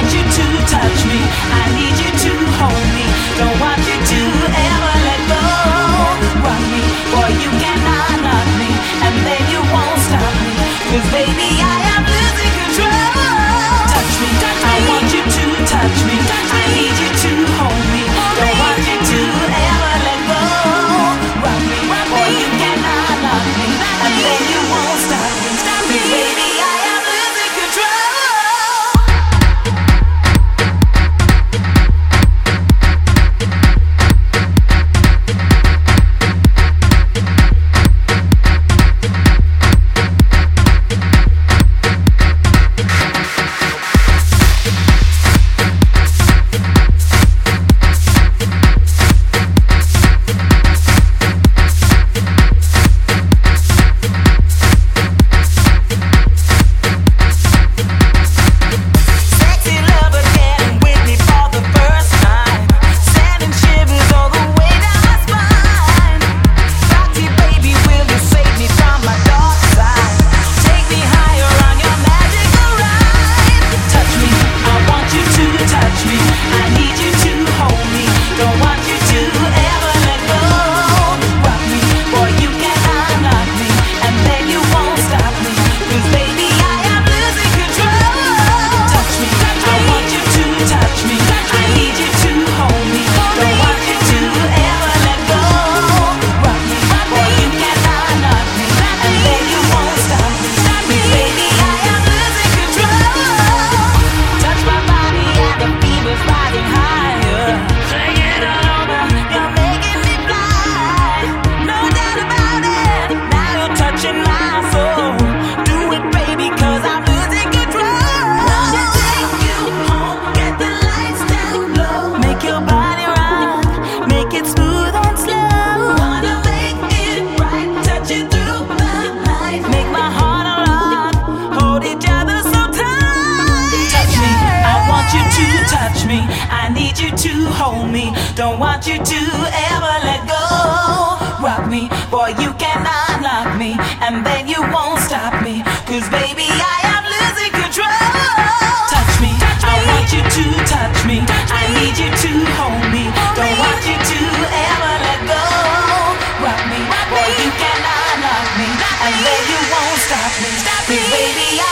you to touch me. I need you to hold me. Don't want you to ever let go. Rock me, boy, you cannot knock me, and then you won't stop me. 'Cause baby, I am losing control. Touch me, I want you to touch me. I need you to hold me. Don't want you to ever let go. Rock me, boy, you cannot knock me, and then you won't stop me. 'Cause baby, I am losing control. I need you to hold me. Don't want you to ever let go. Rock me, boy, you cannot knock me, and then you won't stop me. 'Cause baby, I am losing control. Touch me, I want you to touch me. I need you to hold me. Don't want you to ever let go. Rock me, boy, you cannot knock me, and then you won't stop me. 'Cause baby,